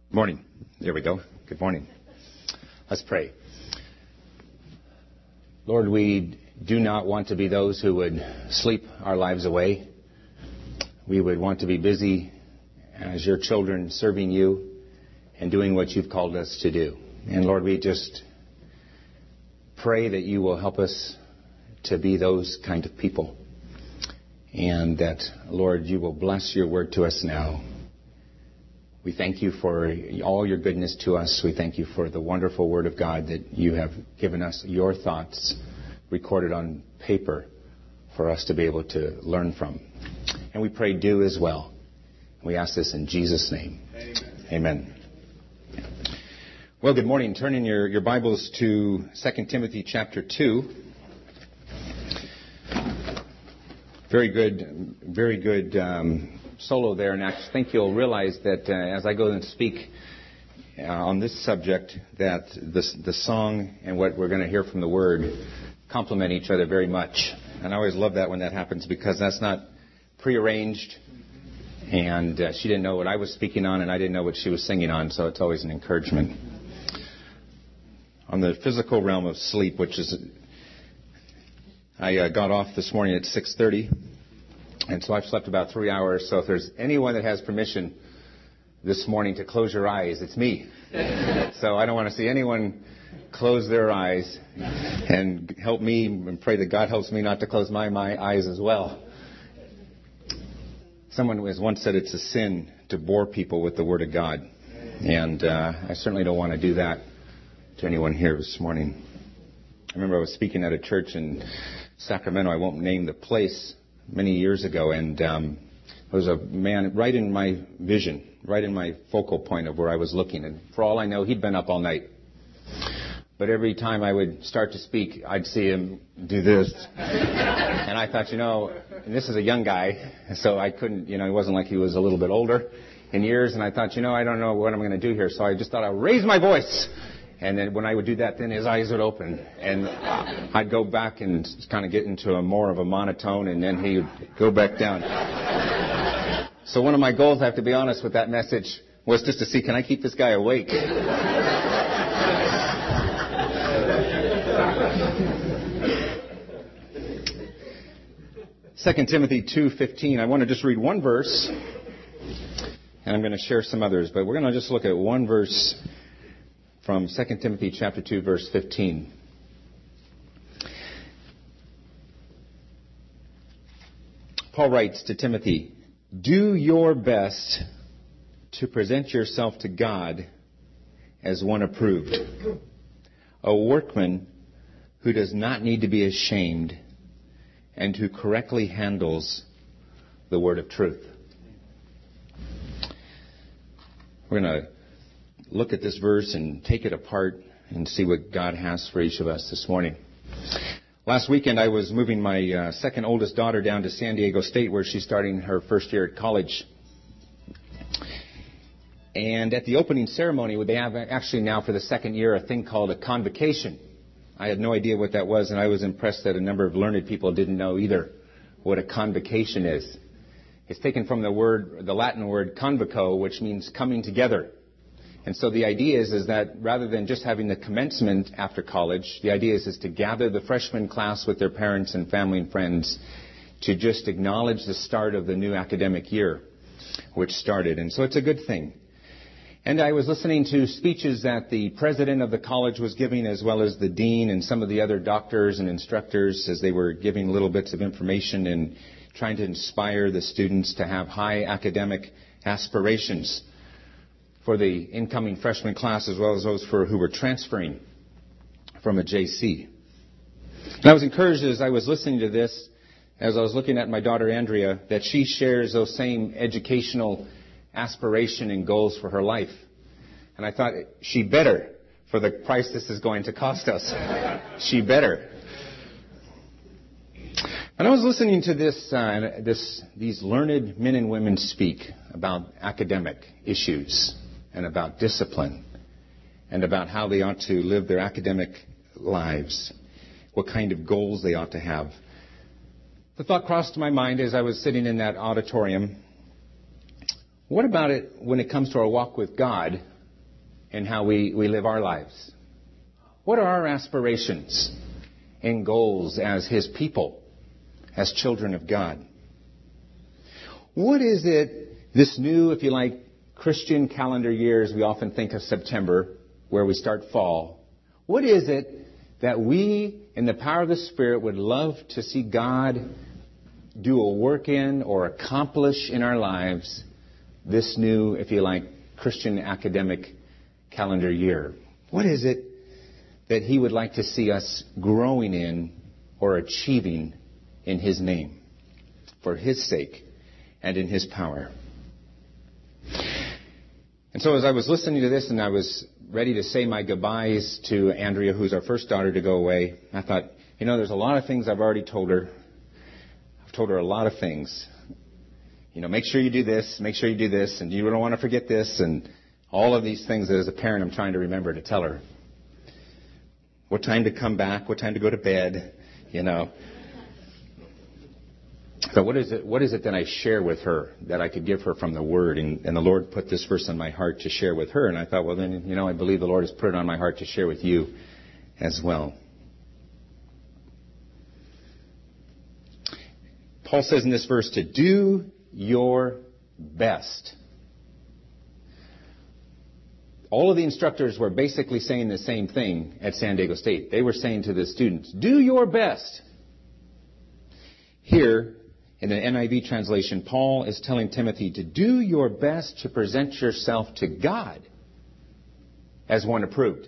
Morning. There we go. Good morning. Let's pray. Lord, we do not want to be those who would sleep our lives away. We would want to be busy as your children serving you and doing what you've called us to do. And Lord, we just pray that you will help us to be those kind of people. And that, Lord, you will bless your word to us now. We thank you for all your goodness to us. We thank you for the wonderful Word of God that you have given us, your thoughts recorded on paper for us to be able to learn from. And we pray do as well. We ask this in Jesus' name. Amen. Well, good morning. Turn in your Bibles to 2 Timothy chapter 2. Very good solo there, and I think you'll realize that as I go and speak on this subject, that the song and what we're going to hear from the Word complement each other very much. And I always love that when that happens, because that's not prearranged, and she didn't know what I was speaking on, and I didn't know what she was singing on, so it's always an encouragement. On the physical realm of sleep, which is, I got off this morning at 6:30. And so I've slept about 3 hours. So if there's anyone that has permission this morning to close your eyes, it's me. So I don't want to see anyone close their eyes, and help me and pray that God helps me not to close my eyes as well. Someone has once said it's a sin to bore people with the Word of God. And I certainly don't want to do that to anyone here this morning. I remember I was speaking at a church in Sacramento. I won't name the place. Many years ago, and there was a man right in my vision, right in my focal point of where I was looking, and for all I know, he'd been up all night. But every time I would start to speak, I'd see him do this, and I thought, and this is a young guy, so I couldn't, it wasn't like he was a little bit older in years, and I thought, I don't know what I'm going to do here, so I just thought I'd raise my voice. And then when I would do that, then his eyes would open. And I'd go back and kind of get into more of a monotone, and then he would go back down. So one of my goals, I have to be honest with that message, was just to see, can I keep this guy awake? 2 Timothy 2:15. I want to just read one verse, and I'm going to share some others. But we're going to just look at one verse from 2 Timothy chapter 2, verse 15. Paul writes to Timothy, "Do your best to present yourself to God as one approved, a workman who does not need to be ashamed and who correctly handles the word of truth." We're going to look at this verse and take it apart and see what God has for each of us this morning. Last weekend, I was moving my second oldest daughter down to San Diego State, where she's starting her first year at college. And at the opening ceremony, they have actually now for the second year a thing called a convocation. I had no idea what that was, and I was impressed that a number of learned people didn't know either what a convocation is. It's taken from the Latin word convoco, which means coming together. And so the idea is that rather than just having the commencement after college, the idea is to gather the freshman class with their parents and family and friends to just acknowledge the start of the new academic year, which started. And so it's a good thing. And I was listening to speeches that the president of the college was giving, as well as the dean and some of the other doctors and instructors, as they were giving little bits of information and trying to inspire the students to have high academic aspirations for the incoming freshman class, as well as those who were transferring from a JC. And I was encouraged as I was listening to this, as I was looking at my daughter Andrea, that she shares those same educational aspiration and goals for her life. And I thought, she better, for the price this is going to cost us. She better. And I was listening to these learned men and women speak about academic issues and about discipline and about how they ought to live their academic lives, what kind of goals they ought to have. The thought crossed my mind as I was sitting in that auditorium, what about it when it comes to our walk with God in how we live our lives? What are our aspirations and goals as His people, as children of God? What is it, this new, if you like, Christian calendar years, we often think of September, where we start fall. What is it that we, in the power of the Spirit, would love to see God do a work in or accomplish in our lives this new, if you like, Christian academic calendar year? What is it that He would like to see us growing in or achieving in His name, for His sake and in His power? And so as I was listening to this and I was ready to say my goodbyes to Andrea, who's our first daughter to go away, I thought, there's a lot of things I've already told her. I've told her a lot of things. Make sure you do this, make sure you do this, and you don't want to forget this, and all of these things that as a parent I'm trying to remember to tell her. What time to come back, what time to go to bed, But what is it that I share with her that I could give her from the Word? And the Lord put this verse on my heart to share with her. And I thought, well, then, I believe the Lord has put it on my heart to share with you as well. Paul says in this verse to do your best. All of the instructors were basically saying the same thing at San Diego State. They were saying to the students, do your best. Here, in the NIV translation, Paul is telling Timothy to do your best to present yourself to God as one approved.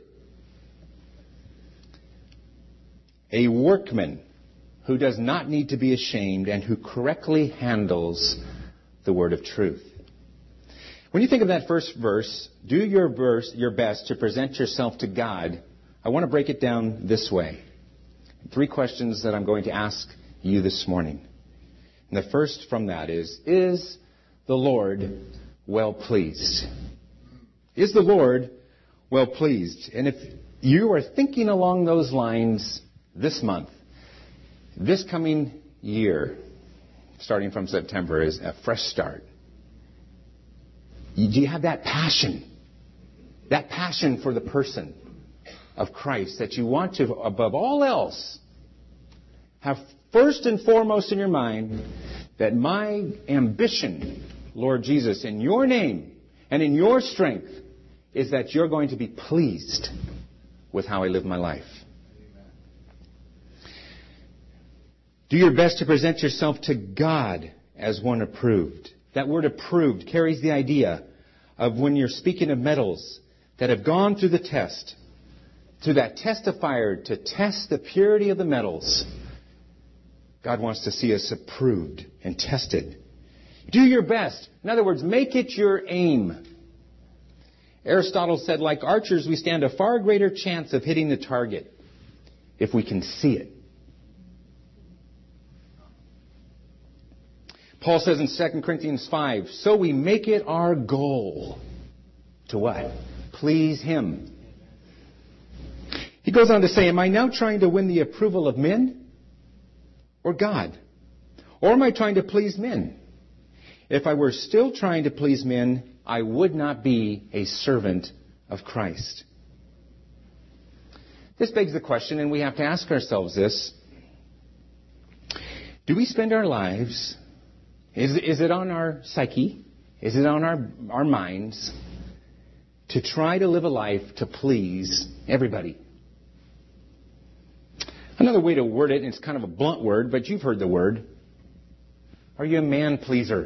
A workman who does not need to be ashamed and who correctly handles the word of truth. When you think of that first verse, do your best to present yourself to God, I want to break it down this way. 3 questions that I'm going to ask you this morning. And the first from that is the Lord well pleased? Is the Lord well pleased? And if you are thinking along those lines this month, this coming year, starting from September, is a fresh start. Do you have that passion? That passion for the person of Christ that you want to, above all else, have first and foremost in your mind that my ambition, Lord Jesus, in your name and in your strength, is that you're going to be pleased with how I live my life. Do your best to present yourself to God as one approved. That word approved carries the idea of when you're speaking of metals that have gone through the test, through that testifier to test the purity of the metals. God wants to see us approved and tested. Do your best. In other words, make it your aim. Aristotle said, like archers, we stand a far greater chance of hitting the target if we can see it. Paul says in 2 Corinthians 5, so we make it our goal to what? Please Him. He goes on to say, am I now trying to win the approval of men or God? Or am I trying to please men? If I were still trying to please men, I would not be a servant of Christ. This begs the question, and we have to ask ourselves this. Do we spend our lives, is it on our psyche, is it on our minds, to try to live a life to please everybody? Another way to word it, and it's kind of a blunt word, but you've heard the word. Are you a man pleaser?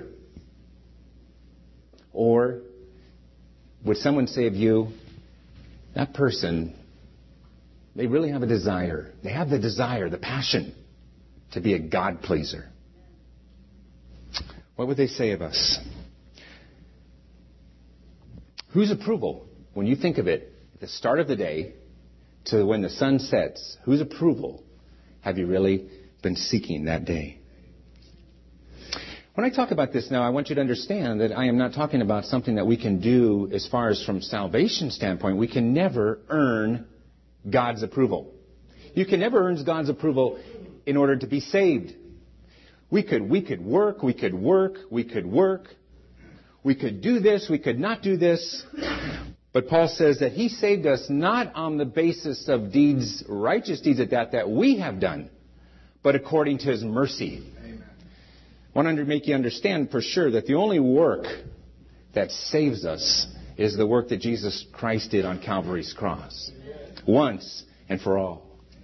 Or would someone say of you, that person, they really have a desire. They have the desire, the passion to be a God pleaser. What would they say of us? Whose approval, when you think of it, at the start of the day to when the sun sets, whose approval have you really been seeking that day? When I talk about this now, I want you to understand that I am not talking about something that we can do as far as from salvation standpoint. We can never earn God's approval. You can never earn God's approval in order to be saved. We could work, we could do this, we could not do this. But Paul says that he saved us not on the basis of deeds, righteous deeds at that we have done, but according to his mercy. Amen. I want to make you understand for sure that the only work that saves us is the work that Jesus Christ did on Calvary's cross. Once and for all.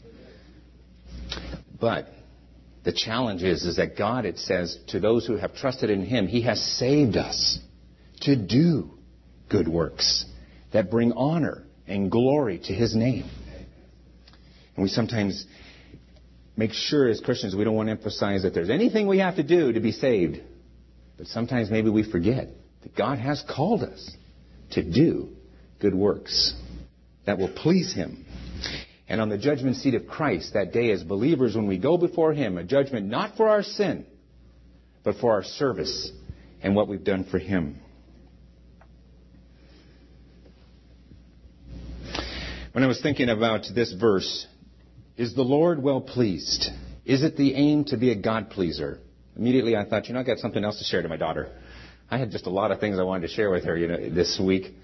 But the challenge is that God, it says, to those who have trusted in him, he has saved us to do good works that bring honor and glory to his name. And we sometimes make sure as Christians we don't want to emphasize that there's anything we have to do to be saved. But sometimes maybe we forget that God has called us to do good works that will please him. And on the judgment seat of Christ that day as believers, when we go before him, a judgment not for our sin, but for our service and what we've done for him. When I was thinking about this verse, is the Lord well pleased? Is it the aim to be a God pleaser? Immediately I thought, I got something else to share to my daughter. I had just a lot of things I wanted to share with her, this week.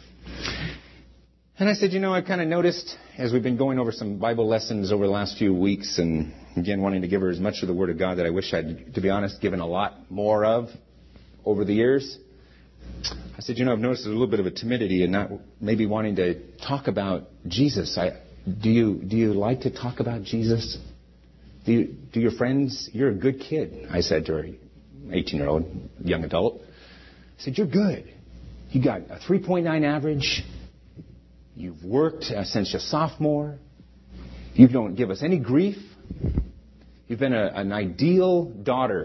And I said, I've kind of noticed as we've been going over some Bible lessons over the last few weeks, and again, wanting to give her as much of the Word of God that I wish I'd, to be honest, given a lot more of over the years. I said, I've noticed there's a little bit of a timidity and not maybe wanting to talk about Jesus. Do you like to talk about Jesus? Do your friends, you're a good kid, I said to her, 18-year-old, young adult. I said, you're good. You got a 3.9 average. You've worked since you're sophomore. You don't give us any grief. You've been an ideal daughter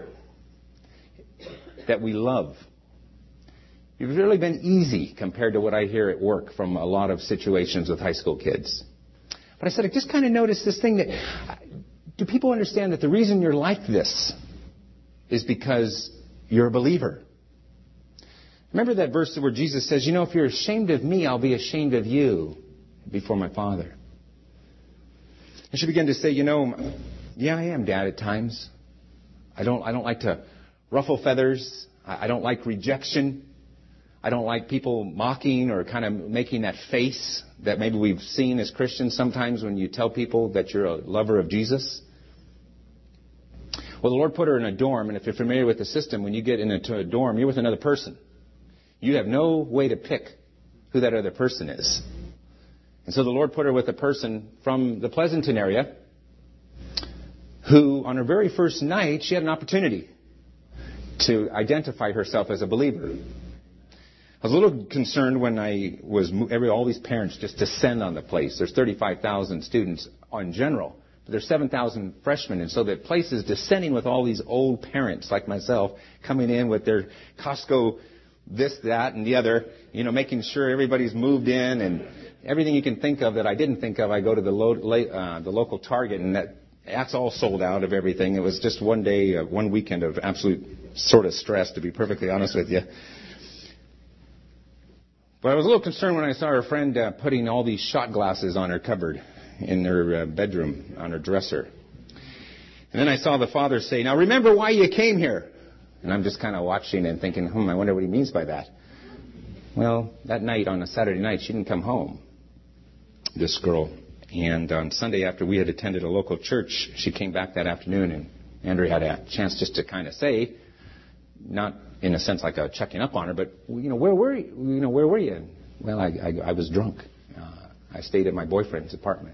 that we love. You've really been easy compared to what I hear at work from a lot of situations with high school kids. But I said, I just kind of noticed this thing that, do people understand that the reason you're like this is because you're a believer? Remember that verse where Jesus says, if you're ashamed of me, I'll be ashamed of you before my Father. And she began to say, yeah, I am, Dad, at times. I don't like to ruffle feathers. I don't like rejection. I don't like people mocking or kind of making that face that maybe we've seen as Christians sometimes when you tell people that you're a lover of Jesus. Well, the Lord put her in a dorm, and if you're familiar with the system, when you get into a dorm, you're with another person. You have no way to pick who that other person is. And so the Lord put her with a person from the Pleasanton area who, on her very first night, she had an opportunity to identify herself as a believer. I was a little concerned when all these parents just descend on the place. There's 35,000 students in general, but there's 7,000 freshmen. And so the place is descending with all these old parents like myself coming in with their Costco this, that, and the other, making sure everybody's moved in and everything you can think of that I didn't think of. I go to the local Target, and that's all sold out of everything. It was just one day, one weekend of absolute sort of stress, to be perfectly honest with you. But I was a little concerned when I saw her friend putting all these shot glasses on her cupboard in her bedroom, on her dresser. And then I saw the father say, now remember why you came here. And I'm just kind of watching and thinking, I wonder what he means by that. Well, that night, on a Saturday night, she didn't come home, this girl. And on Sunday, after we had attended a local church, she came back that afternoon, and Andrew had a chance just to kind of say, not in a sense like a checking up on her, but, where were you? Where were you? Well, I was drunk. I stayed at my boyfriend's apartment.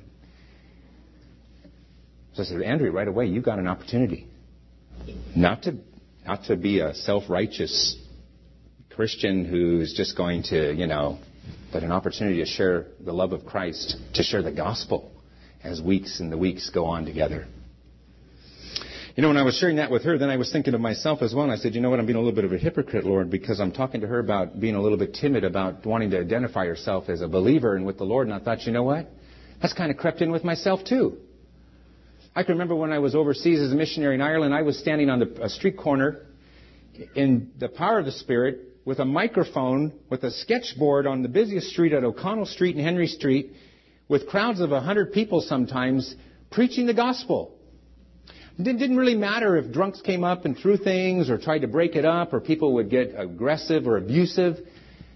So I said, Andrew, right away, you got an opportunity. Not to be a self-righteous Christian who's just going to, but an opportunity to share the love of Christ, to share the gospel as the weeks go on together. When I was sharing that with her, then I was thinking of myself as well. And I said, what, I'm being a little bit of a hypocrite, Lord, because I'm talking to her about being a little bit timid about wanting to identify herself as a believer and with the Lord. And I thought, what? That's kind of crept in with myself too. I can remember when I was overseas as a missionary in Ireland, I was standing on a street corner in the power of the Spirit with a microphone, with a sketchboard on the busiest street at O'Connell Street and Henry Street, with crowds of 100 people sometimes, preaching the gospel. It didn't really matter if drunks came up and threw things or tried to break it up or people would get aggressive or abusive.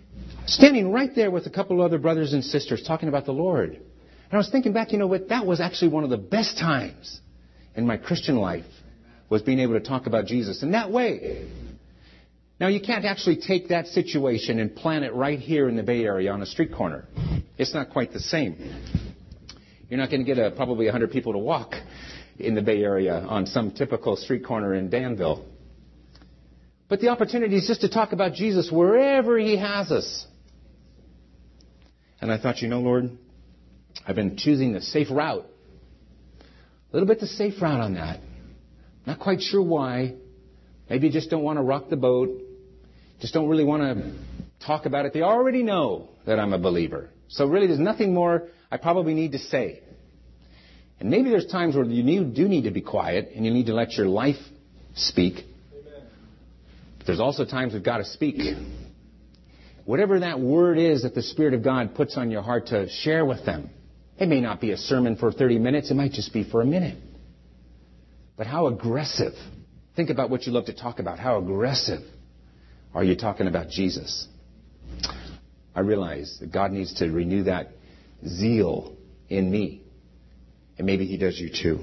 standing right there with a couple of other brothers and sisters talking about the Lord. And I was thinking back, you know what, that was actually one of the best times in my Christian life, was being able to talk about Jesus in that way. Now, you can't actually take that situation and plant it right here in the Bay Area on a street corner. It's not quite the same. You're not going to get probably 100 people to walk in the Bay Area on some typical street corner in Danville. But the opportunity is just to talk about Jesus wherever He has us. And I thought, you know, Lord, I've been choosing the safe route. A little bit the safe route on that. Not quite sure why. Maybe you just don't want to rock the boat. Just don't really want to talk about it. They already know that I'm a believer. So really there's nothing more I probably need to say. And maybe there's times where you do need to be quiet and you need to let your life speak. Amen. But there's also times we've got to speak. Whatever that word is that the Spirit of God puts on your heart to share with them. It may not be a sermon for 30 minutes. It might just be for a minute. But how aggressive. Think about what you love to talk about. How aggressive are you talking about Jesus? I realize that God needs to renew that zeal in me. And maybe He does you too.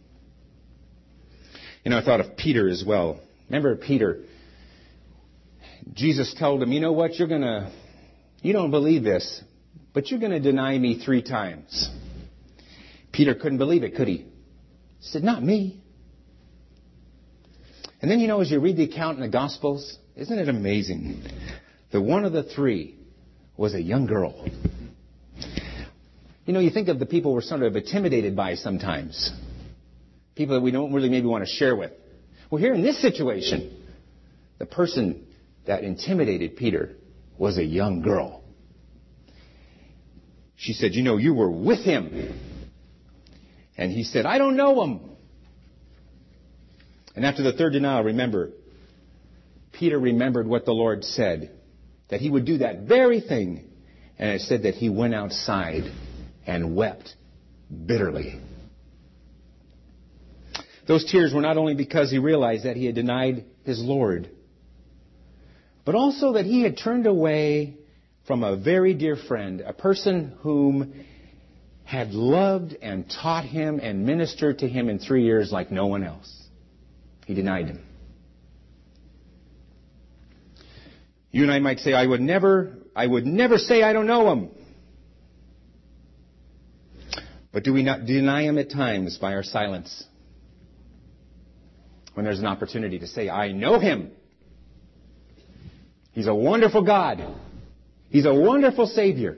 You know, I thought of Peter as well. Remember Peter? Jesus told him, you know what, you don't believe this, but you're going to deny me 3 times. Peter couldn't believe it, could he? He said, not me. And then, you know, as you read the account in the Gospels, isn't it amazing that one of the 3 was a young girl? You know, you think of the people we're sort of intimidated by sometimes. People that we don't really maybe want to share with. Well, here in this situation, the person that intimidated Peter was a young girl. She said, you know, you were with him. And he said, I don't know him. And after the 3rd denial, remember, Peter remembered what the Lord said, that He would do that very thing. And it said that he went outside and wept bitterly. Those tears were not only because he realized that he had denied his Lord, but also that he had turned away from a very dear friend, a person whom had loved and taught him and ministered to him in 3 years like no one else. He denied him. You and I might say, I would never say I don't know him. But do we not deny him at times by our silence? When there's an opportunity to say, I know him. He's a wonderful God. He's a wonderful Savior.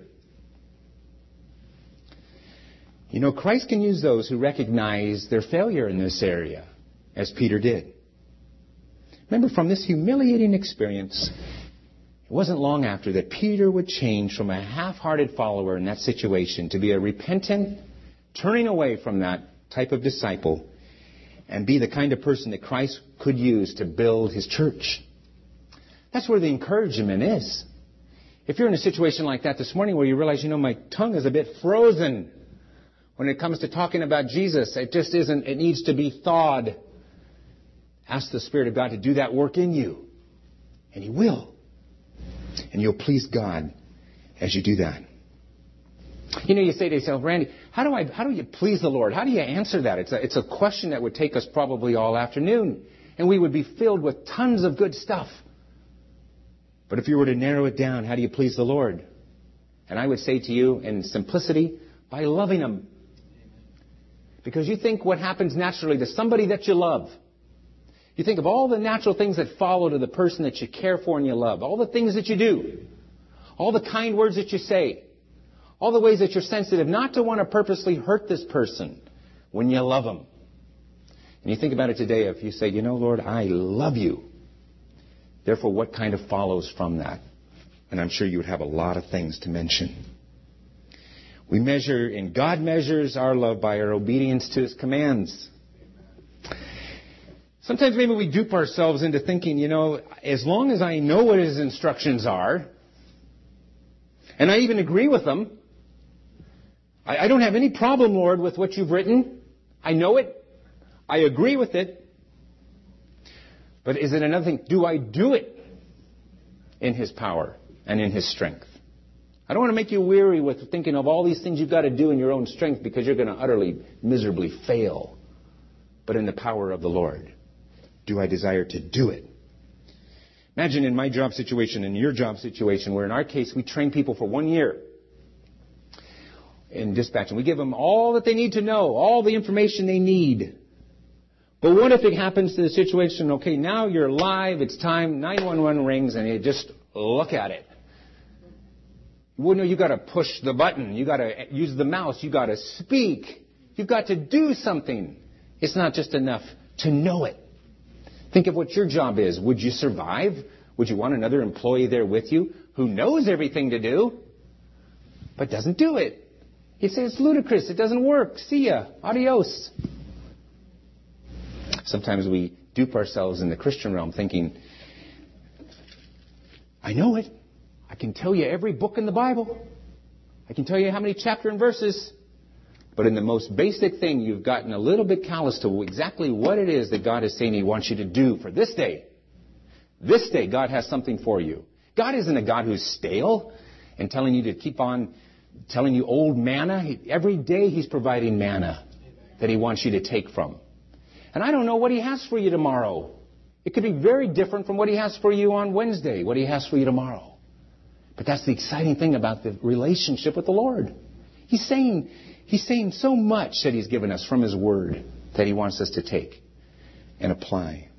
You know, Christ can use those who recognize their failure in this area, as Peter did. Remember, from this humiliating experience, it wasn't long after that Peter would change from a half-hearted follower in that situation to be a repentant, turning away from that type of disciple and be the kind of person that Christ could use to build His church. That's where the encouragement is. If you're in a situation like that this morning where you realize, you know, my tongue is a bit frozen when it comes to talking about Jesus, it just isn't, it needs to be thawed. Ask the Spirit of God to do that work in you. And He will. And you'll please God as you do that. You know, you say to yourself, Randy, how do you please the Lord? How do you answer that? It's a question that would take us probably all afternoon. And we would be filled with tons of good stuff. But if you were to narrow it down, how do you please the Lord? And I would say to you, in simplicity, by loving Him. Because you think what happens naturally to somebody that you love. You think of all the natural things that follow to the person that you care for and you love. All the things that you do. All the kind words that you say. All the ways that you're sensitive not to want to purposely hurt this person when you love them. And you think about it today, if you say, you know, Lord, I love you. Therefore, what kind of follows from that? And I'm sure you would have a lot of things to mention. We measure, and God measures our love by our obedience to His commands. Sometimes maybe we dupe ourselves into thinking, you know, as long as I know what His instructions are, and I even agree with them, I don't have any problem, Lord, with what you've written. I know it. I agree with it. But is it another thing? Do I do it in His power and in His strength? I don't want to make you weary with thinking of all these things you've got to do in your own strength because you're going to utterly, miserably fail. But in the power of the Lord, do I desire to do it? Imagine in my job situation, in your job situation, where in our case we train people for 1 year in dispatching. We give them all that they need to know, all the information they need. But what if it happens to the situation, okay, now you're live, it's time, 911 rings, and you just look at it. Well, no, you've got to push the button. You've got to use the mouse. You've got to speak. You've got to do something. It's not just enough to know it. Think of what your job is. Would you survive? Would you want another employee there with you who knows everything to do, but doesn't do it? You'd say it's ludicrous. It doesn't work. See ya. Adios. Sometimes we dupe ourselves in the Christian realm thinking, I know it. I can tell you every book in the Bible. I can tell you how many chapter and verses. But in the most basic thing, you've gotten a little bit callous to exactly what it is that God is saying He wants you to do for this day. This day, God has something for you. God isn't a God who's stale and telling you to keep on telling you old manna. Every day He's providing manna that He wants you to take from. And I don't know what He has for you tomorrow. It could be very different from what He has for you on Wednesday, what He has for you tomorrow. But that's the exciting thing about the relationship with the Lord. He's saying so much that He's given us from His Word that He wants us to take and apply.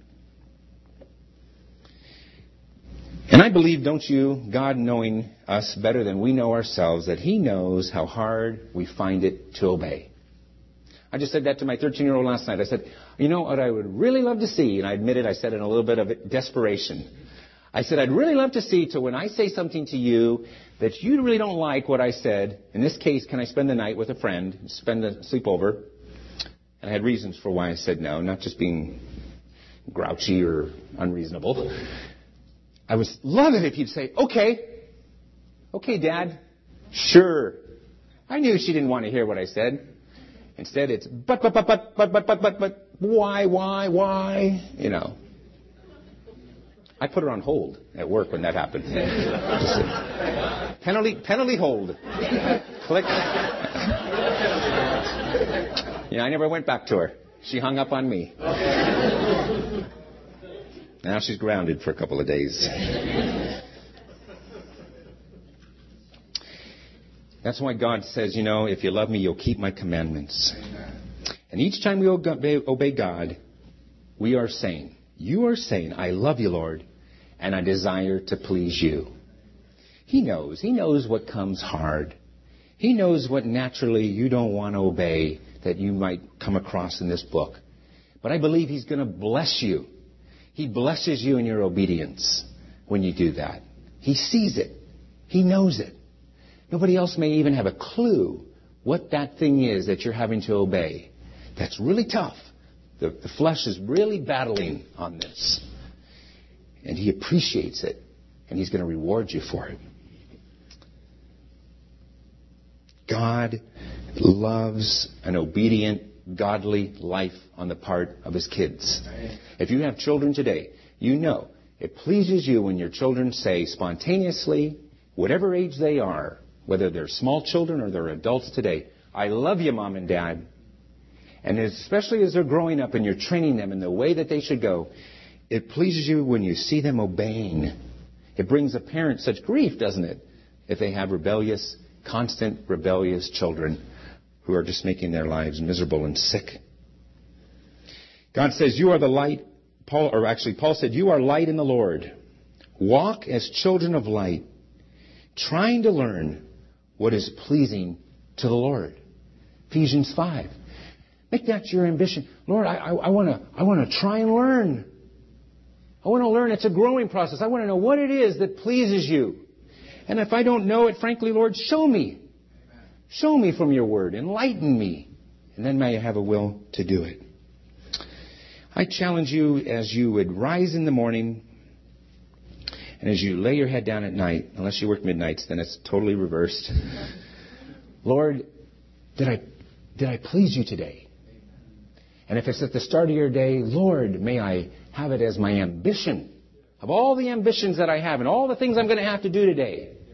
And I believe, don't you, God knowing us better than we know ourselves, that He knows how hard we find it to obey. I just said that to my 13-year-old last night. I said, you know what I would really love to see, and I admitted I said it in a little bit of desperation. I said, I'd really love to see to when I say something to you that you really don't like what I said. In this case, can I spend the night with a friend, spend the sleepover? And I had reasons for why I said no, not just being grouchy or unreasonable. I would love it if you'd say, okay. Okay, Dad. Sure. I knew she didn't want to hear what I said. Instead, it's but, why? You know. I put her on hold at work when that happened. Penalty hold. Click. I never went back to her. She hung up on me. Now she's grounded for a couple of days. That's why God says, if you love me, you'll keep my commandments. And each time we obey God, we are saying, you are saying, I love you, Lord, and I desire to please you. He knows. He knows what comes hard. He knows what naturally you don't want to obey that you might come across in this book. But I believe He's going to bless you. He blesses you in your obedience when you do that. He sees it. He knows it. Nobody else may even have a clue what that thing is that you're having to obey. That's really tough. The flesh is really battling on this. And He appreciates it. And He's going to reward you for it. God loves an obedient, godly life on the part of His kids. If you have children today, you know it pleases you when your children say spontaneously, whatever age they are, whether they're small children or they're adults today, I love you, Mom and Dad. And especially as they're growing up and you're training them in the way that they should go, it pleases you when you see them obeying. It brings a parent such grief, doesn't it, if they have constant rebellious children who are just making their lives miserable and sick. God says, you are the light. Paul said, you are light in the Lord. Walk as children of light, trying to learn what is pleasing to the Lord. Ephesians 5. Make that your ambition. Lord, I want to try and learn. I want to learn. It's a growing process. I want to know what it is that pleases you. And if I don't know it, frankly, Lord, show me. Show me from your word. Enlighten me. And then may I have a will to do it. I challenge you as you would rise in the morning and as you lay your head down at night, unless you work midnights, then it's totally reversed. Lord, did I please you today? And if it's at the start of your day, Lord, may I have it as my ambition. Of all the ambitions that I have and all the things I'm going to have to do today,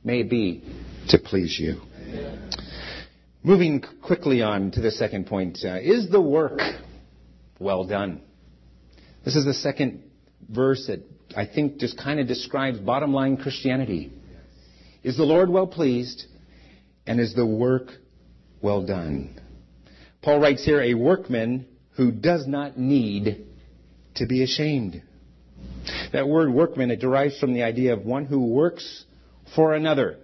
may it be to please you. Moving quickly on to the second point, is the work well done? This is the second verse that I think just kind of describes bottom line Christianity. Is the Lord well pleased? And is the work well done? Paul writes here, a workman who does not need to be ashamed. That word workman, it derives from the idea of one who works for another.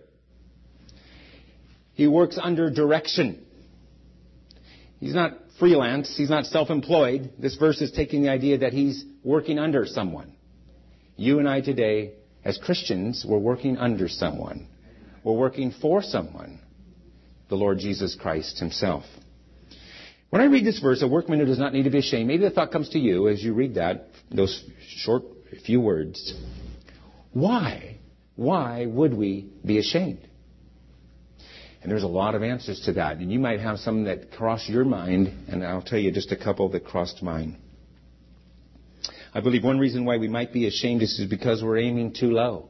He works under direction. He's not freelance. He's not self-employed. This verse is taking the idea that he's working under someone. You and I today, as Christians, we're working under someone. We're working for someone. The Lord Jesus Christ himself. When I read this verse, a workman who does not need to be ashamed, maybe the thought comes to you as you read that, those short few words. Why? Why would we be ashamed? And there's a lot of answers to that. And you might have some that cross your mind, and I'll tell you just a couple that crossed mine. I believe one reason why we might be ashamed is because we're aiming too low.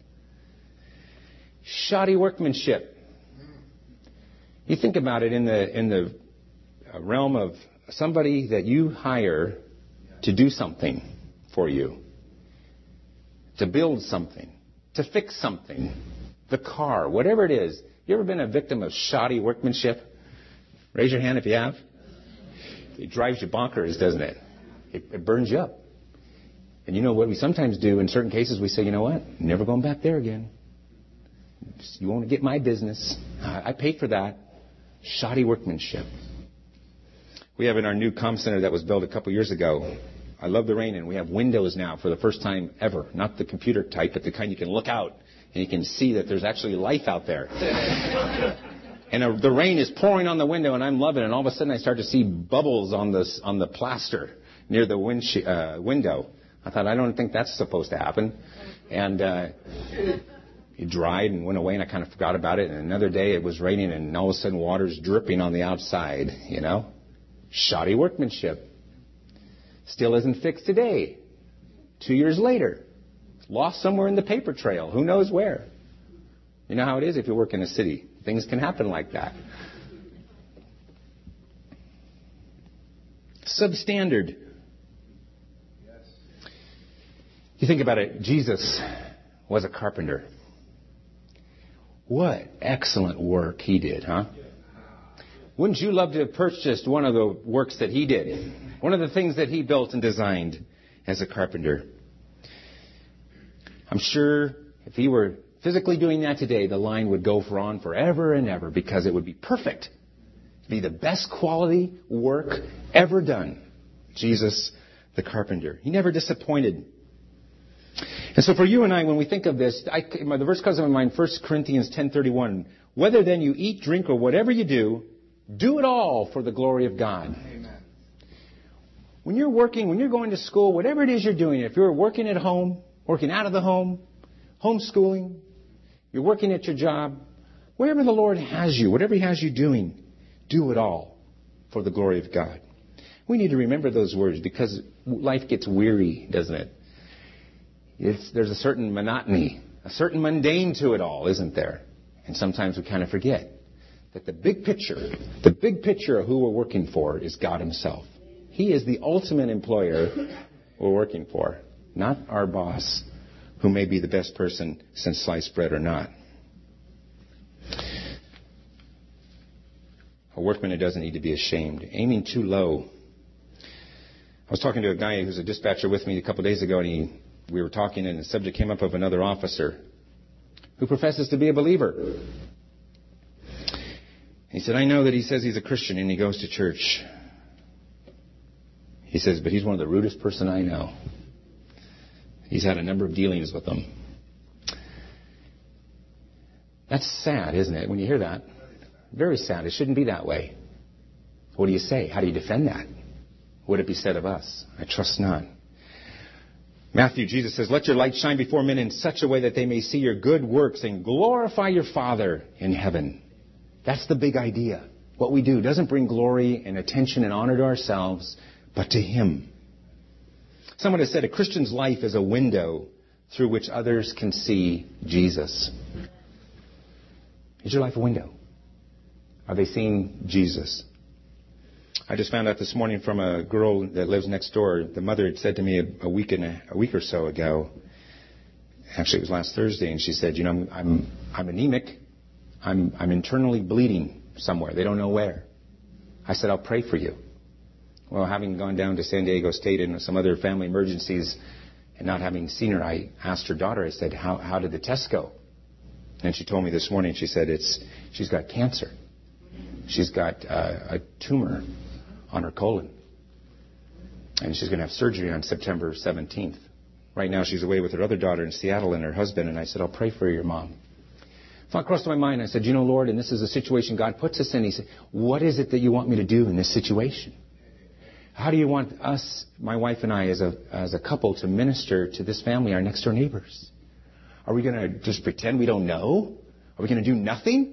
Shoddy workmanship. You think about it in the realm of somebody that you hire to do something for you, to build something, to fix something, the car, whatever it is. You ever been a victim of shoddy workmanship? Raise your hand if you have. It drives you bonkers, doesn't it? It burns you up. And you know what we sometimes do in certain cases? We say, you know what? Never going back there again. You won't get my business. I paid for that. Shoddy workmanship. We have in our new comm center that was built a couple years ago. I love the rain, and we have windows now for the first time ever. Not the computer type, but the kind you can look out and you can see that there's actually life out there. And the rain is pouring on the window, and I'm loving it. And all of a sudden, I start to see bubbles on the plaster near the window. I thought, I don't think that's supposed to happen. And it dried and went away, and I kind of forgot about it. And another day, it was raining, and all of a sudden, water's dripping on the outside. You know, shoddy workmanship. Still isn't fixed today. 2 years later. Lost somewhere in the paper trail. Who knows where? You know how it is if you work in a city. Things can happen like that. Substandard. You think about it. Jesus was a carpenter. What excellent work he did, huh? Wouldn't you love to have purchased one of the works that he did? One of the things that he built and designed as a carpenter. I'm sure if he were physically doing that today, the line would go on forever and ever because it would be perfect. It'd be the best quality work ever done. Jesus, the carpenter. He never disappointed. And so for you and I, when we think of this, the verse comes to my mind, 1 Corinthians 10:31. Whether then you eat, drink, or whatever you do it all for the glory of God. Amen. When you're working, when you're going to school, whatever it is you're doing, if you're working at home, working out of the home, homeschooling, you're working at your job, wherever the Lord has you, whatever he has you doing, do it all for the glory of God. We need to remember those words because life gets weary, doesn't it? There's a certain monotony, a certain mundane to it all, isn't there? And sometimes we kind of forget that the big picture of who we're working for is God himself. He is the ultimate employer we're working for, not our boss, who may be the best person since sliced bread or not. A workman who doesn't need to be ashamed. Aiming too low. I was talking to a guy who's a dispatcher with me a couple of days ago, and we were talking, and the subject came up of another officer who professes to be a believer. He said, I know that he says he's a Christian and he goes to church. He says, but he's one of the rudest person I know. He's had a number of dealings with them. That's sad, isn't it, when you hear that? Very sad. It shouldn't be that way. What do you say? How do you defend that? Would it be said of us? I trust not. Matthew, Jesus says, let your light shine before men in such a way that they may see your good works and glorify your Father in heaven. That's the big idea. What we do doesn't bring glory and attention and honor to ourselves, but to him. Someone has said a Christian's life is a window through which others can see Jesus. Is your life a window? Are they seeing Jesus? I just found out this morning from a girl that lives next door. The mother had said to me a week or so ago, actually it was last Thursday, and she said, I'm anemic. I'm internally bleeding somewhere. They don't know where. I said, I'll pray for you. Well, having gone down to San Diego State and some other family emergencies and not having seen her, I asked her daughter, I said, how did the test go? And she told me this morning, she said she's got cancer. She's got a tumor on her colon. And she's going to have surgery on September 17th. Right now she's away with her other daughter in Seattle and her husband. And I said, I'll pray for your mom. Thought crossed my mind. I said, Lord, and this is a situation God puts us in. He said, what is it that you want me to do in this situation? How do you want us, my wife and I, as a couple, to minister to this family, our next door neighbors? Are we going to just pretend we don't know? Are we going to do nothing?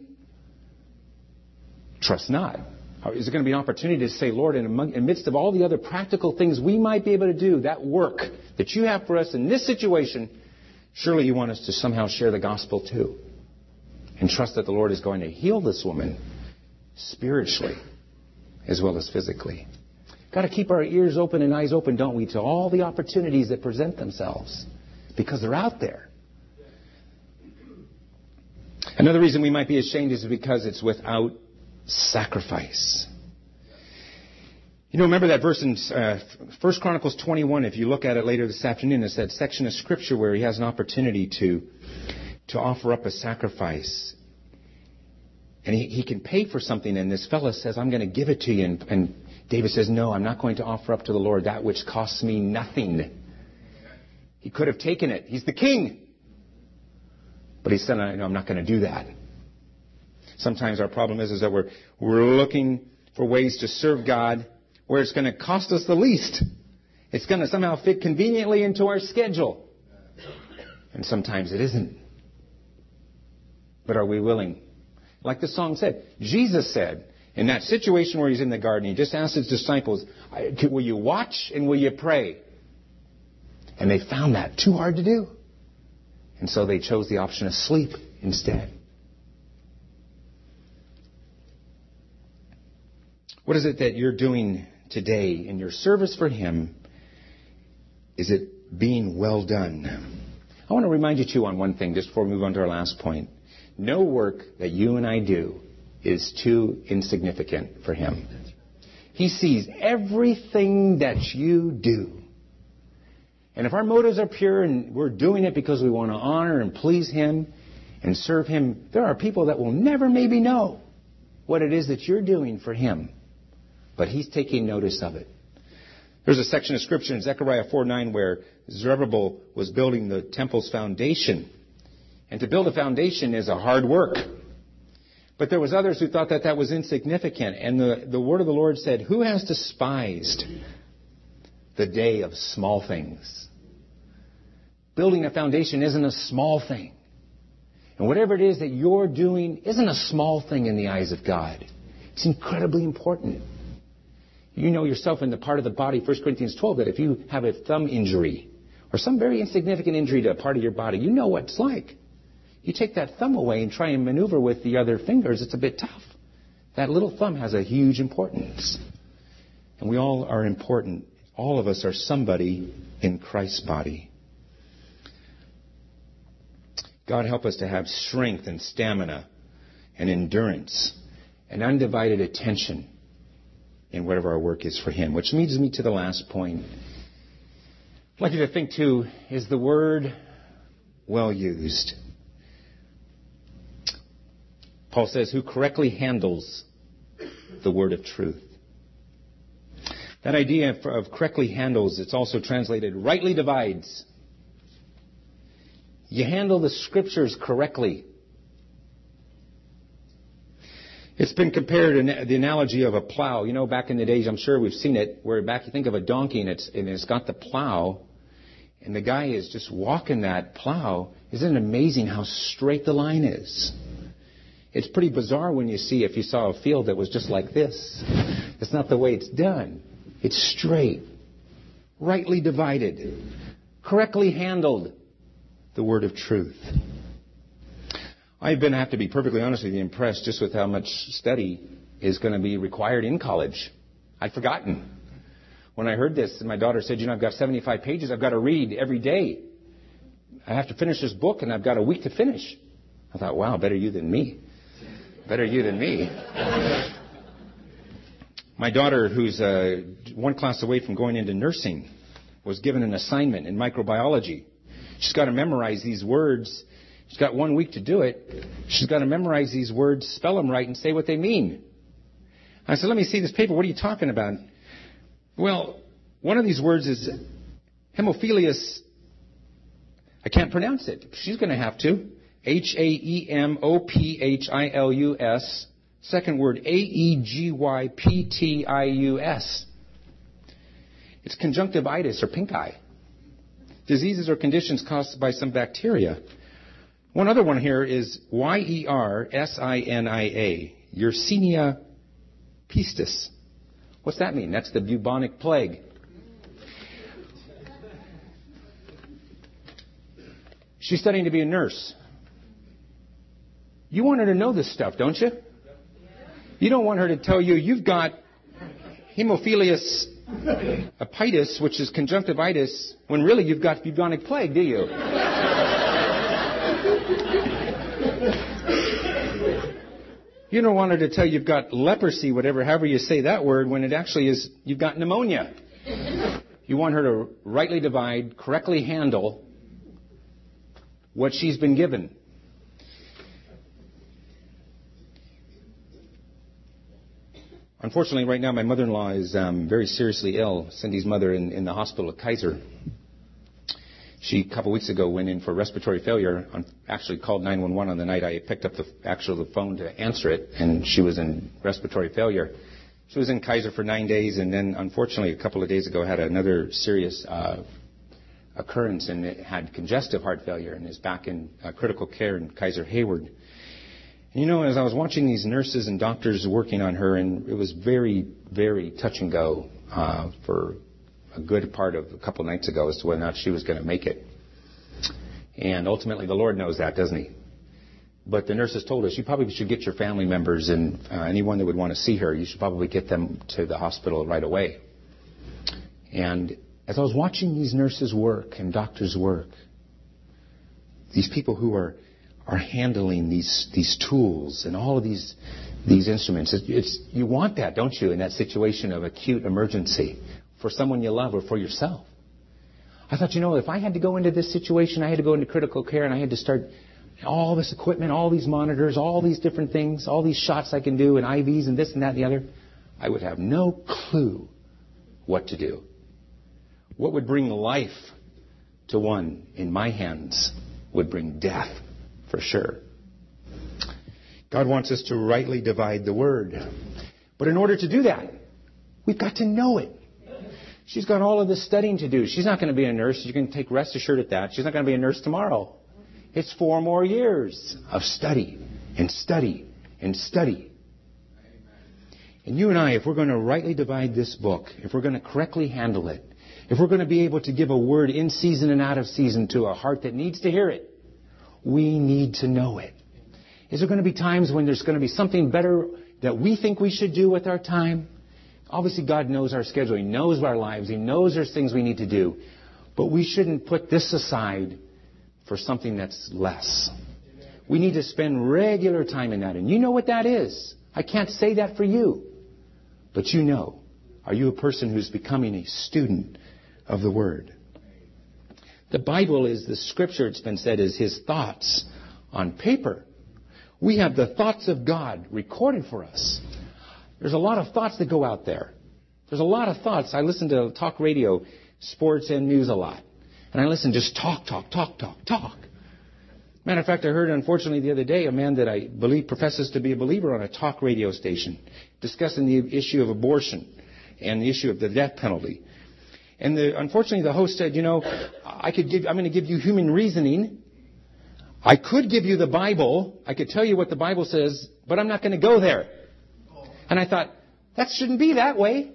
Trust not. Is there going to be an opportunity to say, Lord, in the midst of all the other practical things we might be able to do, that work that you have for us in this situation, surely you want us to somehow share the gospel too. And trust that the Lord is going to heal this woman spiritually as well as physically. Got to keep our ears open and eyes open, don't we, to all the opportunities that present themselves, because they're out there. Another reason we might be ashamed is because it's without sacrifice. Remember that verse in 1 Chronicles 21, if you look at it later this afternoon, it's that section of Scripture where he has an opportunity to offer up a sacrifice. And he can pay for something, and this fellow says, I'm going to give it to you. And David says, no, I'm not going to offer up to the Lord that which costs me nothing. He could have taken it. He's the king. But he said, I'm not going to do that. Sometimes our problem is that we're looking for ways to serve God where it's going to cost us the least. It's going to somehow fit conveniently into our schedule. And sometimes it isn't. But are we willing? Like the song said, Jesus said, in that situation where he's in the garden, he just asked his disciples, will you watch and will you pray? And they found that too hard to do. And so they chose the option of sleep instead. What is it that you're doing today in your service for Him? Is it being well done? I want to remind you too on one thing just before we move on to our last point. No work that you and I do is too insignificant for Him. He sees everything that you do. And if our motives are pure and we're doing it because we want to honor and please Him and serve Him, there are people that will never maybe know what it is that you're doing for Him. But He's taking notice of it. There's a section of Scripture in Zechariah 4:9 where Zerubbabel was building the temple's foundation. And to build a foundation is a hard work. But there was others who thought that that was insignificant. And the word of the Lord said, who has despised the day of small things? Building a foundation isn't a small thing. And whatever it is that you're doing isn't a small thing in the eyes of God. It's incredibly important. You know yourself in the part of the body, 1 Corinthians 12, that if you have a thumb injury or some very insignificant injury to a part of your body, you know what it's like. You take that thumb away and try and maneuver with the other fingers, it's a bit tough. That little thumb has a huge importance. And we all are important. All of us are somebody in Christ's body. God help us to have strength and stamina and endurance and undivided attention in whatever our work is for Him. Which leads me to the last point. I'd like you to think too, is the word well used? Paul says, who correctly handles the word of truth. That idea of correctly handles, it's also translated rightly divides. You handle the Scriptures correctly. It's been compared in the analogy of a plow. You know, back in the days, I'm sure we've seen it, where back you think of a donkey and it's got the plow, and the guy is just walking that plow. Isn't it amazing how straight the line is? It's pretty bizarre when you see, if you saw a field that was just like this. It's not the way it's done. It's straight, rightly divided, correctly handled, the word of truth. I have to be perfectly honest with you, impressed just with how much study is going to be required in college. I'd forgotten. When I heard this, my daughter said, I've got 75 pages I've got to read every day. I have to finish this book, and I've got a week to finish. I thought, wow, better you than me. Better you than me. My daughter, who's one class away from going into nursing, was given an assignment in microbiology. She's got to memorize these words. She's got 1 week to do it. She's got to memorize these words, spell them right, and say what they mean. I said, let me see this paper. What are you talking about? Well, one of these words is Haemophilus. I can't pronounce it. She's going to have to. Haemophilus. Second word, Aegyptius. It's conjunctivitis or pink eye. Diseases or conditions caused by some bacteria. One other one here is Yersinia, Yersinia pestis. What's that mean? That's the bubonic plague. She's studying to be a nurse. You want her to know this stuff, don't you? You don't want her to tell you you've got Haemophilus apitis, which is conjunctivitis, when really you've got bubonic plague, do you? You don't want her to tell you you've got leprosy, however you say that word, when it actually is you've got pneumonia. You want her to rightly divide, correctly handle what she's been given. Unfortunately, right now, my mother-in-law is very seriously ill. Cindy's mother in the hospital at Kaiser. She, a couple weeks ago, went in for respiratory failure. Actually called 911 on the night I picked up the phone to answer it, and she was in respiratory failure. She was in Kaiser for 9 days, and then, unfortunately, a couple of days ago, had another serious occurrence, and it had congestive heart failure, and is back in critical care in Kaiser Hayward. And as I was watching these nurses and doctors working on her, and it was very, very touch and go for a good part of a couple nights ago as to whether or not she was going to make it. And ultimately, the Lord knows that, doesn't He? But the nurses told us, you probably should get your family members and anyone that would want to see her, you should probably get them to the hospital right away. And as I was watching these nurses work and doctors work, these people who are handling these tools and all of these instruments, you want that, don't you, in that situation of acute emergency for someone you love or for yourself. I thought, if I had to go into this situation, I had to go into critical care and I had to start all this equipment, all these monitors, all these different things, all these shots I can do and IVs and this and that and the other, I would have no clue what to do. What would bring life to one in my hands would bring death, for sure. God wants us to rightly divide the word. But in order to do that, we've got to know it. She's got all of this studying to do. She's not going to be a nurse. You can take rest assured at that. She's not going to be a nurse tomorrow. It's 4 more years of study and study and study. And you and I, if we're going to rightly divide this book, if we're going to correctly handle it, if we're going to be able to give a word in season and out of season to a heart that needs to hear it, we need to know it. Is there going to be times when there's going to be something better that we think we should do with our time? Obviously, God knows our schedule. He knows our lives. He knows there's things we need to do. But we shouldn't put this aside for something that's less. We need to spend regular time in that. And you know what that is. I can't say that for you. But you know. Are you a person who's becoming a student of the Word? The Bible is the Scripture, it's been said, is His thoughts on paper. We have the thoughts of God recorded for us. There's a lot of thoughts that go out there. There's a lot of thoughts. I listen to talk radio, sports and news a lot. And I listen, just talk. Matter of fact, I heard, unfortunately, the other day, a man that I believe professes to be a believer on a talk radio station discussing the issue of abortion and the issue of the death penalty. And unfortunately, the host said, I'm going to give you human reasoning. I could give you the Bible. I could tell you what the Bible says, but I'm not going to go there. And I thought, that shouldn't be that way.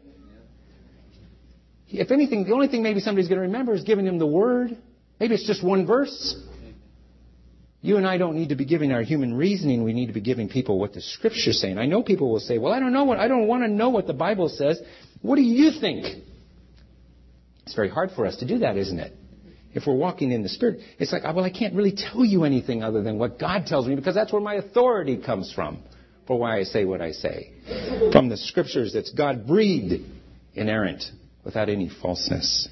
If anything, the only thing maybe somebody's going to remember is giving him the Word. Maybe it's just one verse. You and I don't need to be giving our human reasoning. We need to be giving people what the Scripture's saying. I know people will say, well, I don't want to know what the Bible says. What do you think? It's very hard for us to do that, isn't it? If we're walking in the Spirit, it's like, well, I can't really tell you anything other than what God tells me, because that's where my authority comes from for why I say what I say. From the Scriptures that's God-breathed, inerrant, without any falseness.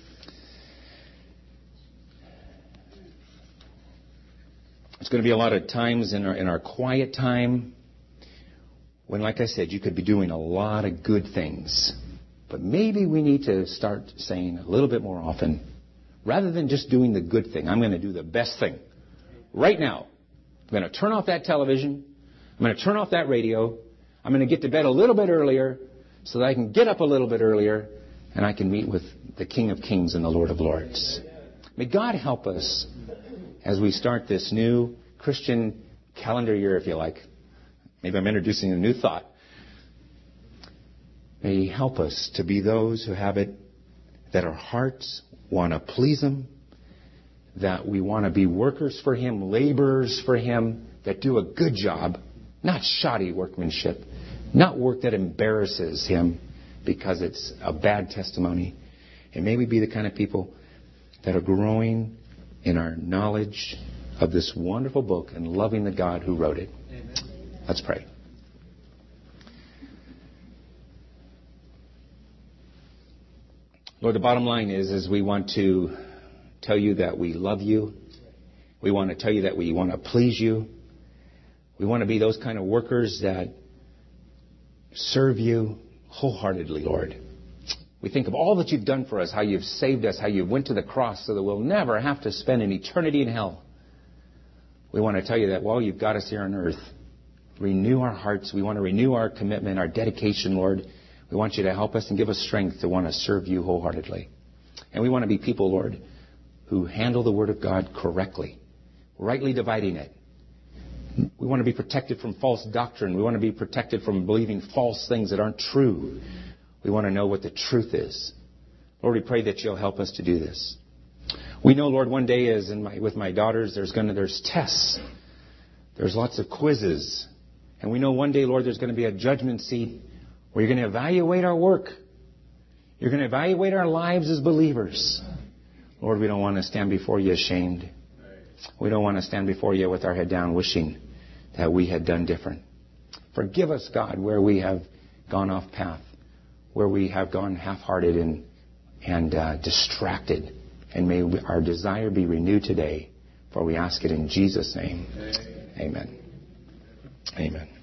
There's going to be a lot of times in our quiet time when, like I said, you could be doing a lot of good things. But maybe we need to start saying a little bit more often, rather than just doing the good thing, I'm going to do the best thing. Right now, I'm going to turn off that television. I'm going to turn off that radio. I'm going to get to bed a little bit earlier so that I can get up a little bit earlier and I can meet with the King of Kings and the Lord of Lords. May God help us as we start this new Christian calendar year, if you like. Maybe I'm introducing a new thought. May He help us to be those who have it, that our hearts want to please Him, that we want to be workers for Him, laborers for Him, that do a good job, not shoddy workmanship, not work that embarrasses Him because it's a bad testimony. And may we be the kind of people that are growing in our knowledge of this wonderful book and loving the God who wrote it. Amen. Let's pray. Lord, the bottom line is we want to tell you that we love you. We want to tell you that we want to please you. We want to be those kind of workers that serve you wholeheartedly, Lord. We think of all that you've done for us, how you've saved us, how you went to the cross so that we'll never have to spend an eternity in hell. We want to tell you that while you've got us here on earth, renew our hearts. We want to renew our commitment, our dedication, Lord. We want you to help us and give us strength to want to serve you wholeheartedly. And we want to be people, Lord, who handle the Word of God correctly, rightly dividing it. We want to be protected from false doctrine. We want to be protected from believing false things that aren't true. We want to know what the truth is. Lord, we pray that you'll help us to do this. We know, Lord, one day with my daughters, there's tests. There's lots of quizzes. And we know one day, Lord, there's going to be a judgment seat where you're going to evaluate our work. You're going to evaluate our lives as believers. Lord, we don't want to stand before you ashamed. We don't want to stand before you with our head down wishing that we had done different. Forgive us, God, where we have gone off path, where we have gone half-hearted and distracted. And may our desire be renewed today, for we ask it in Jesus' name. Amen. Amen.